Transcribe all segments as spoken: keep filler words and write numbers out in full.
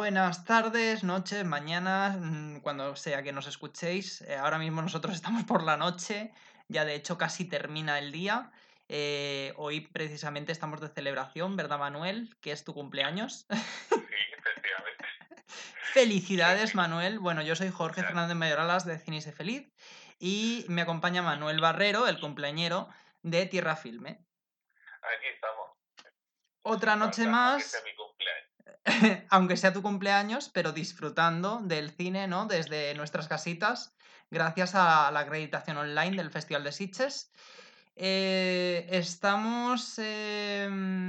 buenas tardes, noches, mañanas, mm, cuando sea que nos escuchéis. Eh, ahora mismo nosotros estamos por la noche, ya de hecho casi termina el día. Eh, hoy precisamente estamos de celebración, ¿verdad, Manuel? Que es tu cumpleaños. Sí, efectivamente. Felicidades, Sí, Manuel. Bueno, yo soy Jorge ya, Fernández Mayoralas de Cine y Sé Feliz y me acompaña Manuel Barrero, el cumpleañero de Tierra Filme. aquí estamos, Otra sin noche falta, aunque sea más, mi cumpleaños. aunque sea tu cumpleaños, pero disfrutando del cine, ¿no? Desde nuestras casitas, gracias a la acreditación online del Festival de Sitges. Eh, estamos eh,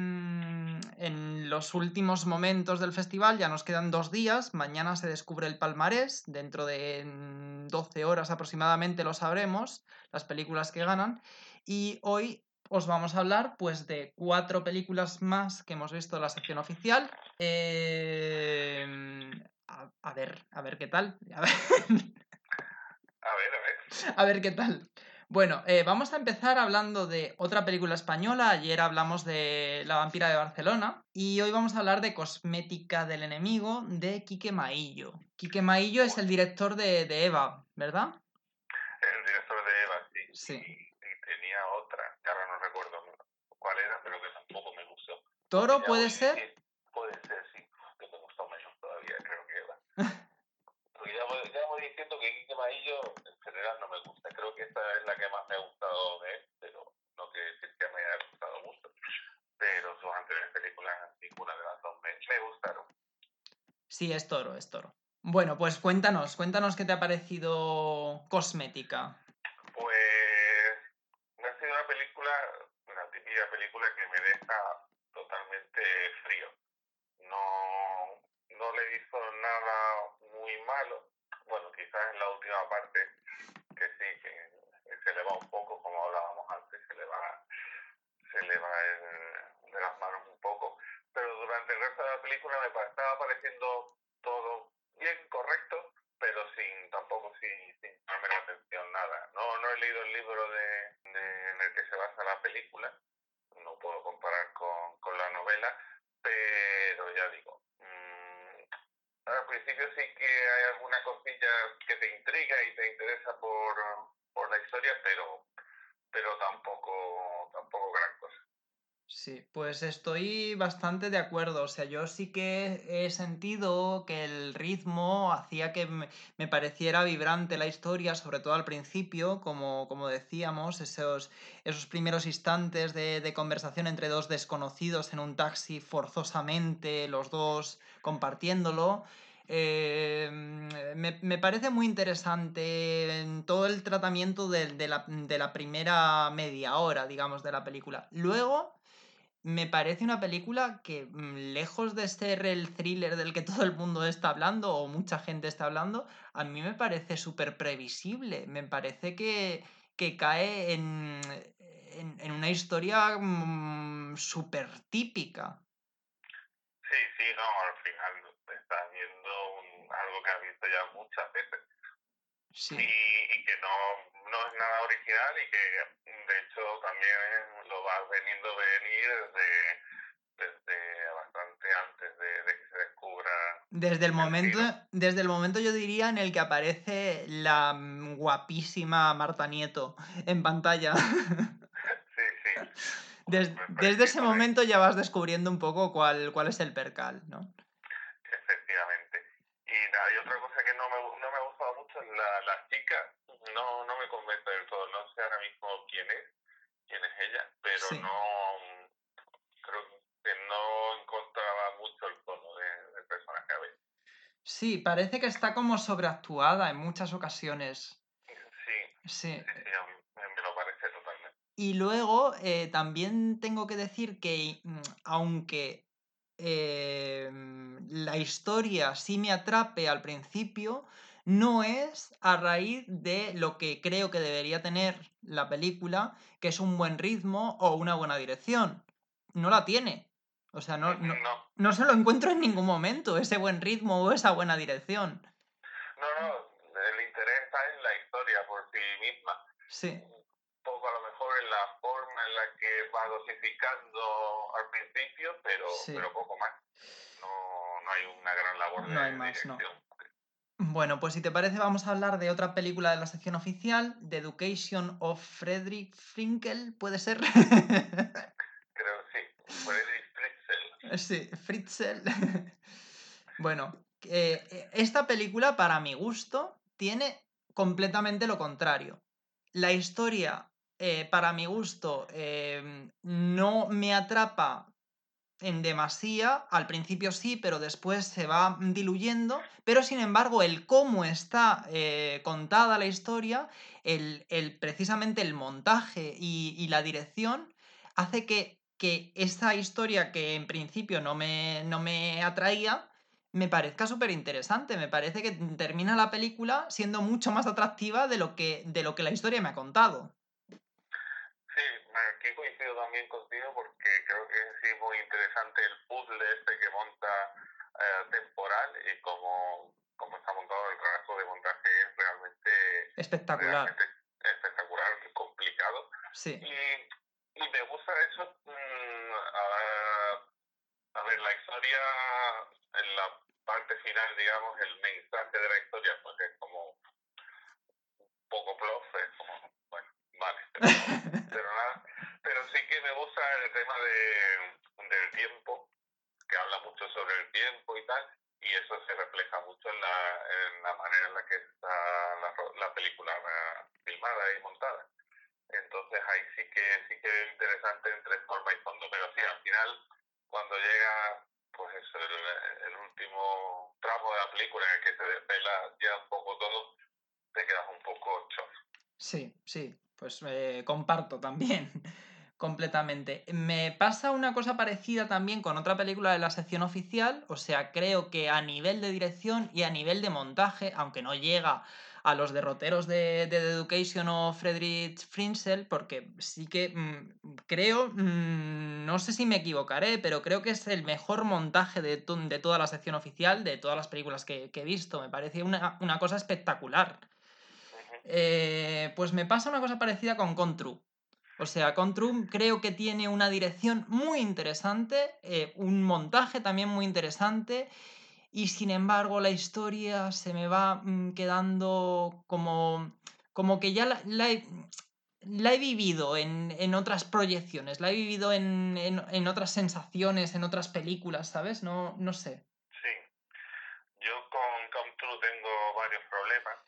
en los últimos momentos del festival, ya nos quedan dos días, mañana se descubre el palmarés, dentro de doce horas aproximadamente lo sabremos, las películas que ganan, y hoy os vamos a hablar pues de cuatro películas más que hemos visto en la sección oficial. Eh, a, a ver, a ver qué tal. A ver, A ver, a ver. a ver qué tal. Bueno, eh, vamos a empezar hablando de otra película española. Ayer hablamos de La vampira de Barcelona y hoy vamos a hablar de Cosmética del enemigo de Quique Maillo. Quique Maillo es Uy, el director de, de Eva, ¿verdad? el director de Eva, sí, Sí. y, y tenía otra, que ahora no recuerdo cuál era, pero que tampoco me gustó. Porque ¿Toro ya puede voy ser? diciendo, puede ser, sí, que me gustó menos todavía, creo que Eva. Porque ya voy, ya voy diciendo que Quique Maillo en general no me gusta. Creo que esta es la que más me ha gustado de él, pero no quiere decir que me haya gustado mucho. Pero sus anteriores películas, ninguna de las dos me, me gustaron. Sí, es Toro, es Toro. Bueno, pues cuéntanos, cuéntanos qué te ha parecido Cosmética. Pues me ha sido una película, una típica película que me deja totalmente frío. No, no le hizo nada muy malo. Bueno, quizás en la última parte, que sí, que se le va un poco, como hablábamos antes, se le va, se le va el, de las manos un poco. Pero durante el resto de la película me estaba pareciendo todo bien, correcto, pero sin tampoco sin, sin llamarme la atención nada. No, no he leído el libro de, de, en el que se basa la película, no puedo comparar con, con la novela, pero ya digo, mmm, al principio sí que hay alguna cosilla que te intriga y te interesa por, por la historia, pero, pero tampoco, tampoco gran cosa. Sí, pues estoy bastante de acuerdo. O sea, yo sí que he sentido que el ritmo hacía que me, me pareciera vibrante la historia, sobre todo al principio, como, como decíamos, esos, esos primeros instantes de, de conversación entre dos desconocidos en un taxi forzosamente, los dos compartiéndolo. Eh, me, me parece muy interesante en todo el tratamiento de, de la, de la primera media hora, digamos, de la película. Luego me parece una película que, mm, lejos de ser el thriller del que todo el mundo está hablando o mucha gente está hablando, a mí me parece súper previsible. Me parece que, que cae en, en, en una historia mm, súper típica. Sí, sí, no, al final estás viendo un, algo que has visto ya muchas veces y, Sí. y que no, no es nada original y que de hecho también lo vas veniendo venir desde, desde bastante antes de, de que se descubra Desde el el momento, giro. desde el momento yo diría en el que aparece la mm, guapísima Marta Nieto en pantalla. Sí, sí, pues, Des- pues, pues desde sí, ese por ahí, momento ya vas descubriendo un poco cuál, cuál es el percal, ¿no? efectivamente. Y nada, y otra cosa que no me, no me ha gustado mucho es la, la chica, no, no me convence del todo, no sé ahora mismo quién es, quién es ella, pero Sí. no, creo que no encontraba mucho el tono de, del personaje a veces. Sí, parece que está como sobreactuada en muchas ocasiones. Sí, Sí. sí, sí, a mí me, me lo parece totalmente. Y luego eh, también tengo que decir que, mm, aunque eh, la historia sí me atrape al principio, no es a raíz de lo que creo que debería tener la película, que es un buen ritmo o una buena dirección. No la tiene. O sea, no, no, No, no se lo encuentro en ningún momento, ese buen ritmo o esa buena dirección. no, no, el interés está en la historia por sí misma. Sí, Un poco a lo mejor en la forma en la que va dosificando al principio, pero, sí. pero poco más. No, no hay una gran labor No hay de más, no. dirección. Bueno, pues si te parece vamos a hablar de otra película de la sección oficial, The Education of Frederick Finkel, ¿puede ser? Creo sí, Freddy Fritzel. Sí, Fritzl. Bueno, eh, esta película, para mi gusto, tiene completamente lo contrario. La historia, eh, para mi gusto, eh, no me atrapa en demasía, al principio sí, pero después se va diluyendo, pero sin embargo el cómo está eh, contada la historia, el, el, precisamente el montaje y, y la dirección, hace que, que esa historia que en principio no me, no me atraía, me parezca súper interesante, me parece que termina la película siendo mucho más atractiva de lo que, de lo que la historia me ha contado. Sí, aquí coincido también contigo porque creo que sí es muy interesante el puzzle este que monta eh, temporal y como, como está montado el trabajo de montaje es realmente, Espectacular. realmente espectacular y complicado. Sí. Y, y me gusta eso, mmm, a, a ver, la historia en la parte final, digamos, el mensaje de la historia, pues es como poco bluff, es como, bueno, vale, pero, pero nada. Pero sí que me gusta el tema de, del tiempo, que habla mucho sobre el tiempo y tal, y eso se refleja mucho en la, en la manera en la que está la, la película filmada y montada. Entonces ahí sí que sí que es interesante entre forma y fondo, pero sí, al final, cuando llega pues eso, el, el último tramo de la película en el que se desvela ya un poco todo, te quedas un poco chof. Sí, sí, pues eh, comparto también completamente. Me pasa una cosa parecida también con otra película de la sección oficial, o sea, creo que a nivel de dirección y a nivel de montaje, aunque no llega a los derroteros de, de The Education o Friedrich Frinzel, porque sí que mmm, creo, mmm, no sé si me equivocaré, pero creo que es el mejor montaje de, de toda la sección oficial, de todas las películas que, que he visto. Me parece una, una cosa espectacular. Eh, pues me pasa una cosa parecida con Contru. O sea, Contru creo que tiene una dirección muy interesante, eh, un montaje también muy interesante, y sin embargo la historia se me va mm, quedando como, como que ya la, la he, la he vivido en, en, otras proyecciones, la he vivido en, en, en, otras sensaciones, en otras películas, ¿sabes? No, no sé. Sí, yo con Come True tengo varios problemas.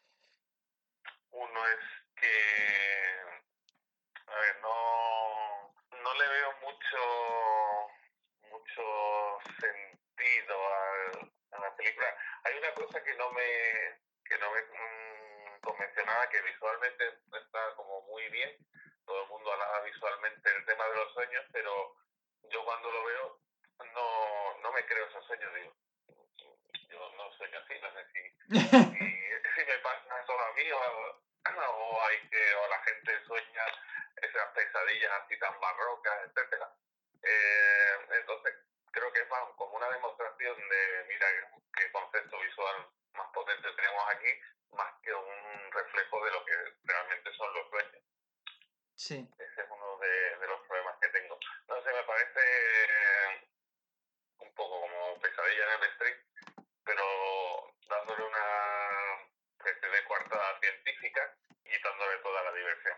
Uno es que, a ver, no, no le veo mucho, mucho sentido a, a la película. Hay una cosa que no me, que no me mmm, convenció nada, que visualmente está como muy bien. Todo el mundo alaba visualmente el tema de los sueños, pero yo cuando lo veo no, no me creo esos sueños, digo. Yo no sueño así, no sé si, si, si me pasa solo a mí o, o, hay que, o la gente sueña esas pesadillas así tan barrocas, etcétera. Eh, entonces, creo que es más como una demostración de, mira, qué concepto visual más potente tenemos aquí, más que un reflejo de lo que realmente son los sueños. Sí. Ese es uno de, de los problemas que tengo. No sé, me parece un poco como Pesadilla en el Street, pero dándole una especie de coartada científica y quitándole toda la diversión.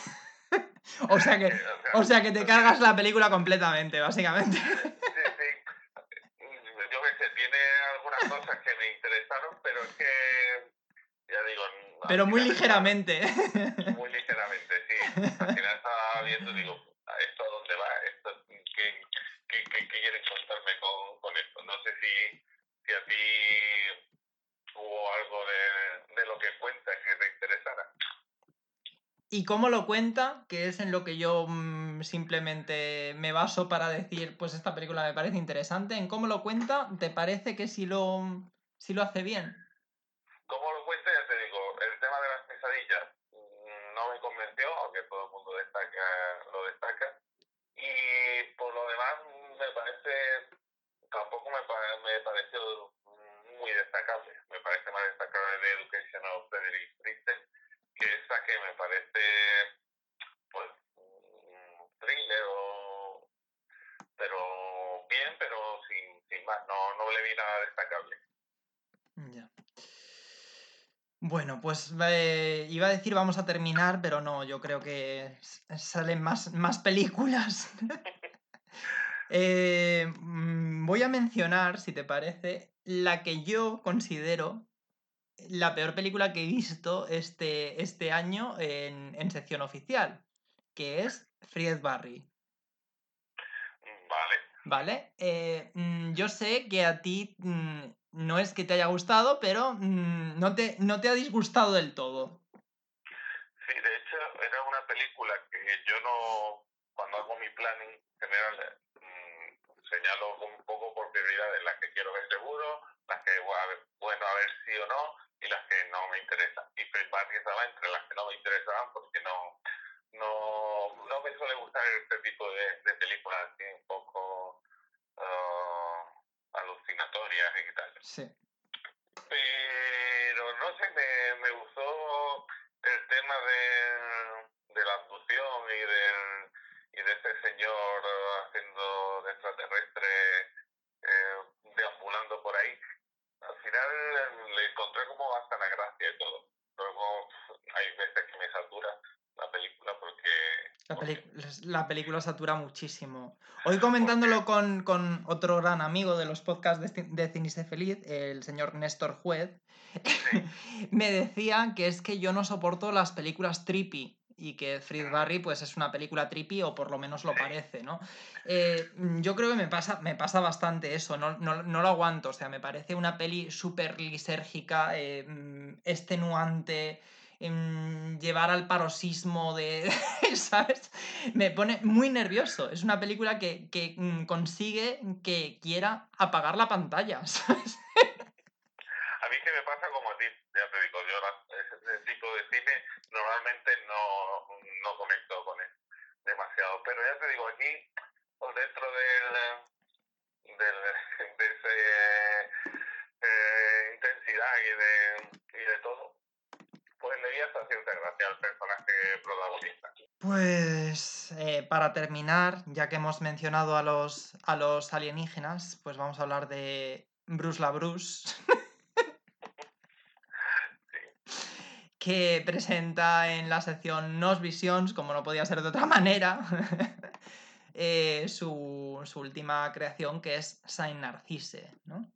o, sea que, que, o, sea, o sea que te no cargas tiene... la película completamente, básicamente. Sí, sí. Yo qué sé, tiene algunas cosas que me interesaron, pero es que, ya digo, al Pero muy final estaba ligeramente. muy ligeramente, sí. Al final estaba viendo, digo, ¿esto a dónde va? ¿Esto, qué, qué, qué, qué quieren contarme con, con esto? No sé si, si a ti hubo algo de, de lo que cuenta que te interesara. ¿Y cómo lo cuenta? Que es en lo que yo mmm, simplemente me baso para decir, pues esta película me parece interesante. ¿En cómo lo cuenta? ¿Te parece que si lo, si lo hace bien? ¿Cómo lo cuenta? Ya te digo, el tema de las pesadillas no me convenció, aunque todo el mundo destaca, lo destaca. Y por lo demás, me parece, tampoco me, me pareció muy destacable. Me parece más destacable de Education of Frederick Fritzel, que esa que me parece, pues, un thriller, o, pero bien, pero sin, sin más, no, no le vi nada destacable. Ya. Bueno, pues eh, iba a decir vamos a terminar, pero no, yo creo que s- salen más, más películas. Eh, mm, voy a mencionar, si te parece, la que yo considero la peor película que he visto este, este año en, en sección oficial, que es Fried Barry. Vale. ¿Vale? Eh, mm, yo sé que a ti mm, no es que te haya gustado, pero mm, no te, no te ha disgustado del todo. Sí, de hecho, era una película que yo no, cuando hago mi planning general, mmm, señalo un poco por prioridades las que quiero ver seguro, las que bueno a ver sí o no, y las que no me interesan. Y Fried Barry estaba entre las que no me interesaban porque no, no, no me suele gustar este tipo de, de películas así un poco uh, alucinatorias y tal. Sí. Pero no sé, me, me gustó el tema de, de la abducción y, del, y de ese señor haciendo de extraterrestre, eh, deambulando por ahí. Al final le encontré como hasta la gracia y todo. Luego hay veces que me satura la película porque... La, porque, peli- la película satura muchísimo. Hoy porque comentándolo con, con otro gran amigo de los podcasts de, Ci- de Cinice Feliz, el señor Néstor Juez, sí, me decía que es que yo no soporto las películas trippy y que Fried Barry pues es una película trippy o por lo menos lo sí. parece, ¿no? Eh, yo creo que me pasa, me pasa bastante eso, no, no, no lo aguanto, o sea, me parece una peli súper lisérgica, eh, mm, extenuante, em, llevar al paroxismo de... ¿sabes? Me pone muy nervioso, es una película que, que mm, consigue que quiera apagar la pantalla, ¿sabes? A mí que me pasa como a ti, ya te digo, yo la- ese, ese tipo de cine normalmente no, no conecto con él demasiado, pero ya te digo, aquí, pues dentro del, del de ese eh, intensidad y de, y de todo, pues le vi hasta cierta gracia al personaje protagonista. Pues eh, para terminar, ya que hemos mencionado a los, a los alienígenas, pues vamos a hablar de Bruce la Bruce, que presenta en la sección Nos Visions, como no podía ser de otra manera, eh, su, su última creación, que es Saint Narcisse, ¿no?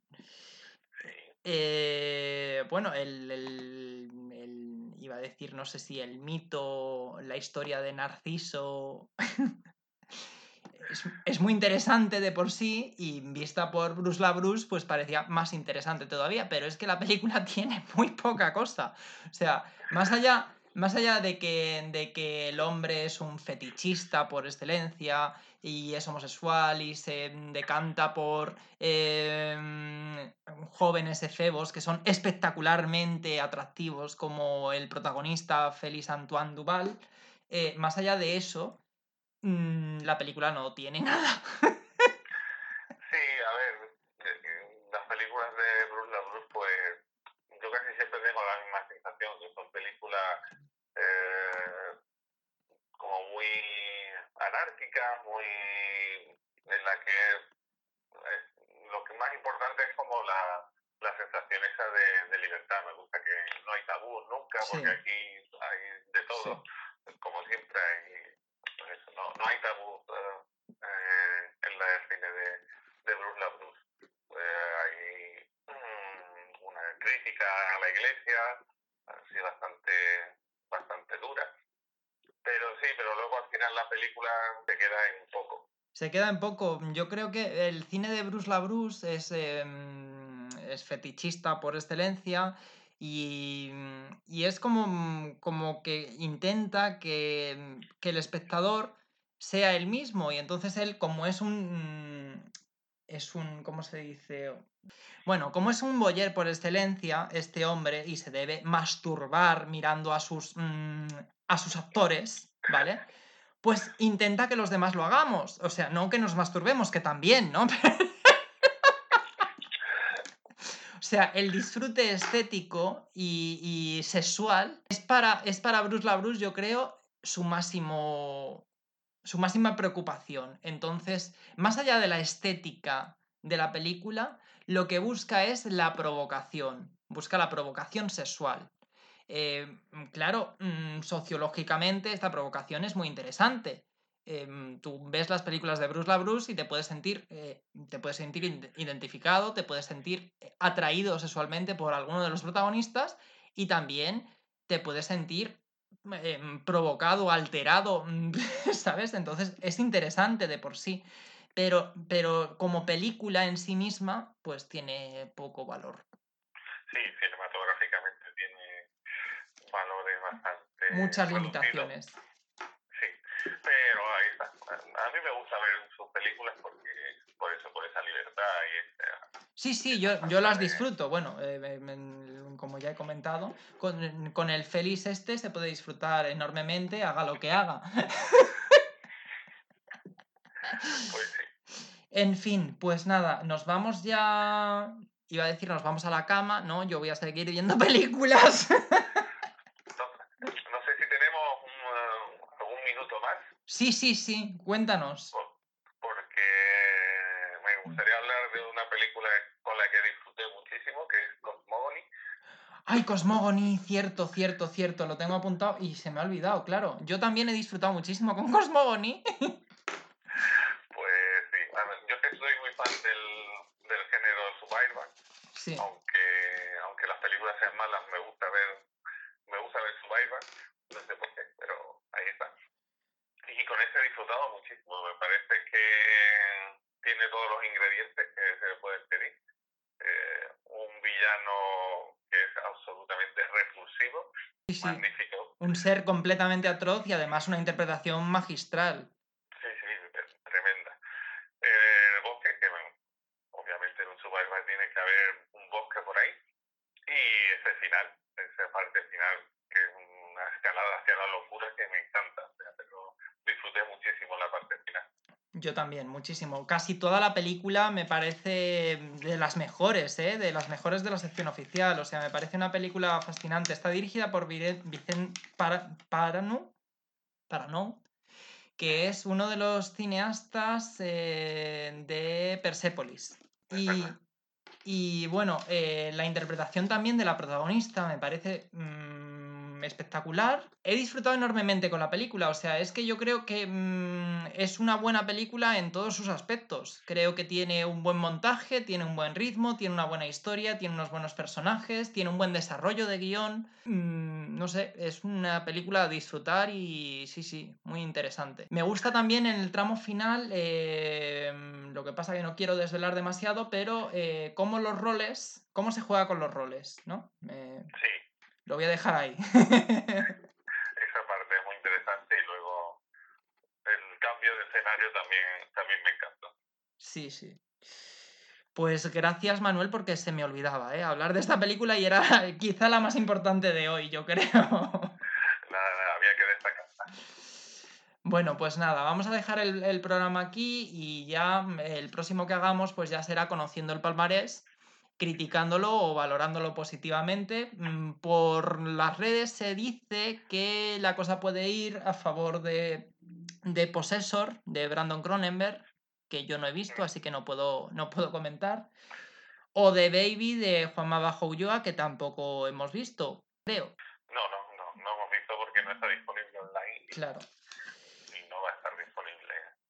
Eh, bueno, el, el- el- iba a decir, no sé si el mito, la historia de Narciso es, es muy interesante de por sí y vista por Bruce LaBruce pues parecía más interesante todavía, pero es que la película tiene muy poca cosa. O sea, más allá, más allá de que, de que el hombre es un fetichista por excelencia y es homosexual y se decanta por eh, jóvenes efebos que son espectacularmente atractivos como el protagonista Félix Antoine Duval, eh, más allá de eso, mmm, la película no tiene nada. Sí, a ver, eh, las películas de Bruce LaBruce, pues yo casi siempre tengo la misma sensación, que son películas eh, como muy anárquicas, muy en la que eh, lo que más importante es como la, la sensación esa de, de libertad. Me gusta que no hay tabú nunca, Sí, porque aquí hay de todo, sí. como siempre hay, pues eso, no, no hay tabú eh, en la cine de, de Bruce LaBruce. Eh, hay mm, una crítica a la iglesia, así bastante, bastante dura. Pero sí, pero luego al final la película se queda en poco. Se queda en poco. Yo creo que el cine de Bruce LaBruce es, eh, es fetichista por excelencia y, y es como, como que intenta que, que el espectador sea el mismo y entonces él como es un... es un... ¿cómo se dice? Bueno, como es un voyeur por excelencia, este hombre, y se debe masturbar mirando a sus, mmm, a sus actores, ¿vale? Pues intenta que los demás lo hagamos. O sea, no que nos masturbemos, que también, ¿no? O sea, el disfrute estético y, y sexual es para, es para Bruce LaBruce, yo creo, su máximo. Su máxima preocupación. Entonces, más allá de la estética de la película lo que busca es la provocación, busca la provocación sexual. Eh, claro, mmm, sociológicamente esta provocación es muy interesante. Eh, tú ves las películas de Bruce LaBruce y te puedes sentir, eh, te puedes sentir identificado, te puedes sentir atraído sexualmente por alguno de los protagonistas y también te puedes sentir eh, provocado, alterado, ¿sabes? Entonces es interesante de por sí, pero, pero como película en sí misma, pues tiene poco valor. Sí, cinematográficamente tiene valores bastante Muchas reducidos. limitaciones. Sí, pero ahí está. A mí me gusta ver sus películas porque por eso, por esa libertad y esa, Sí, sí, esa yo, falta yo las de... disfruto. Bueno, eh, me- como ya he comentado, con, con el Félix este se puede disfrutar enormemente, haga lo que haga. Pues sí. En fin, pues nada, nos vamos ya. Iba a decir, nos vamos a la cama, ¿no? Yo voy a seguir viendo películas. No, no sé si tenemos un, uh, algún minuto más. Sí, sí, sí, cuéntanos. Por, porque me gustaría hablar de una película con la que disfruté muchísimo, que es Cosmogony. Ay, Cosmogony, cierto, cierto, cierto, lo tengo apuntado y se me ha olvidado, claro. Yo también he disfrutado muchísimo con Cosmogony. Pues sí, a ver, yo que soy muy fan del, del género Survivor, Sí. aunque, aunque las películas sean malas, me gusta ver, me gusta ver Survivor, no sé por qué, pero ahí está. Y con este he disfrutado muchísimo, me parece que tiene todos los ingredientes que se le pueden pedir. Eh, un villano que es absolutamente repulsivo, Sí, sí. magnífico. Un ser completamente atroz y además una interpretación magistral. Sí, sí, tremenda. Eh, el bosque, que bueno, obviamente en un Survivor tiene que haber un bosque por ahí. Y ese final, esa parte final, que es una escalada hacia la locura que me encanta. O sea, pero disfruté muchísimo la parte final. Yo también, muchísimo. Casi toda la película me parece de las mejores, ¿eh? De las mejores de la sección oficial. O sea, me parece una película fascinante. Está dirigida por Vicente Parano, Parano, que es uno de los cineastas eh, de Persepolis. Y, y bueno, eh, la interpretación también de la protagonista me parece mmm, espectacular. He disfrutado enormemente con la película, o sea, es que yo creo que mmm, es una buena película en todos sus aspectos. Creo que tiene un buen montaje, tiene un buen ritmo, tiene una buena historia, tiene unos buenos personajes, tiene un buen desarrollo de guión. Mmm, no sé, es una película a disfrutar y sí, sí, muy interesante. Me gusta también en el tramo final, eh, lo que pasa que no quiero desvelar demasiado, pero eh, cómo los roles, cómo se juega con los roles, ¿no? Eh, Sí. Lo voy a dejar ahí. Esa parte es muy interesante y luego el cambio de escenario también, también me encantó. Sí, sí. Pues gracias, Manuel, porque se me olvidaba, ¿eh? Hablar de esta película y era quizá la más importante de hoy, yo creo. Nada, nada, había que destacar. Bueno, pues nada, vamos a dejar el, el programa aquí y ya el próximo que hagamos pues ya será conociendo el palmarés, criticándolo o valorándolo positivamente. Por las redes se dice que la cosa puede ir a favor de, de Possessor, de Brandon Cronenberg, que yo no he visto, así que no puedo, no puedo comentar. O de Baby, de Juanma Bajo Ulloa, que tampoco hemos visto, creo. No, no, no, no hemos visto porque no está disponible online. Y, claro. Y no va a estar disponible.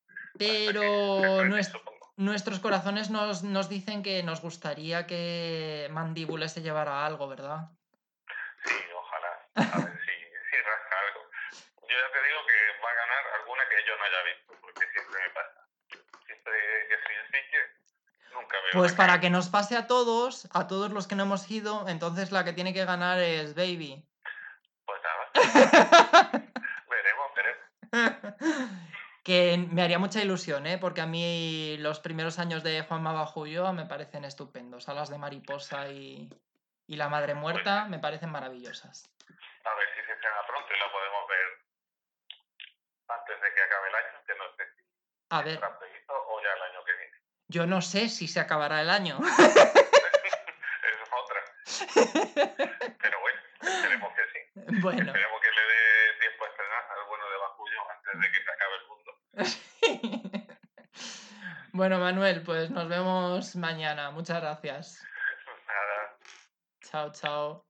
Pero nues- nuestros corazones nos, nos dicen que nos gustaría que Mandíbula se llevara algo, ¿verdad? Sí, ojalá. A ver si, si rasca algo. Yo ya te digo que va a ganar alguna que yo no haya visto, porque siempre me pasa. Siempre que estoy en sitio, nunca veo Pues la para que... que nos pase a todos, a todos los que no hemos ido, entonces la que tiene que ganar es Baby. Pues nada. veremos, veremos. Que me haría mucha ilusión, ¿eh? Porque a mí los primeros años de Juanma Bajo Ulloa me parecen estupendos. Alas de Mariposa y, y La Madre Muerta Pues, me parecen maravillosas. A ver si se estrena pronto y la podemos ver antes de que acabe el año, que no sé si a ver, estará previsto o ya el año que viene. Yo no sé si se acabará el año. Esa es otra. Pero bueno, esperemos que sí. Bueno. Esperemos que le dé tiempo a estrenar al bueno de Bajo Ulloa antes de que se acabe el mundo. Bueno, Manuel, pues nos vemos mañana. Muchas gracias. Nada. Chao, chao.